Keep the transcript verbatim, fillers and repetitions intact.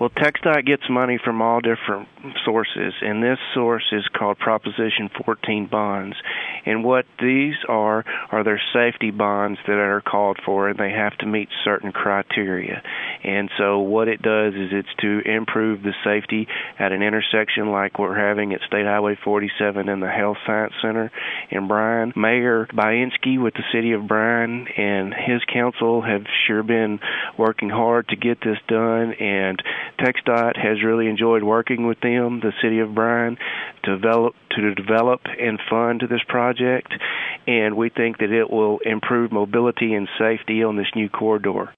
Well, TxDOT gets money from all different sources, and this source is called Proposition fourteen bonds. And what these are, are their safety bonds that are called for, and they have to meet certain criteria. And so what it does is it's to improve the safety at an intersection like we're having at State Highway forty-seven and the Health Science Center in Bryan. Mayor Bainski with the City of Bryan and his council have sure been working hard to get this done, and TxDOT has really enjoyed working with them, the City of Bryan, to develop, to develop and fund this project, and we think that it will improve mobility and safety on this new corridor.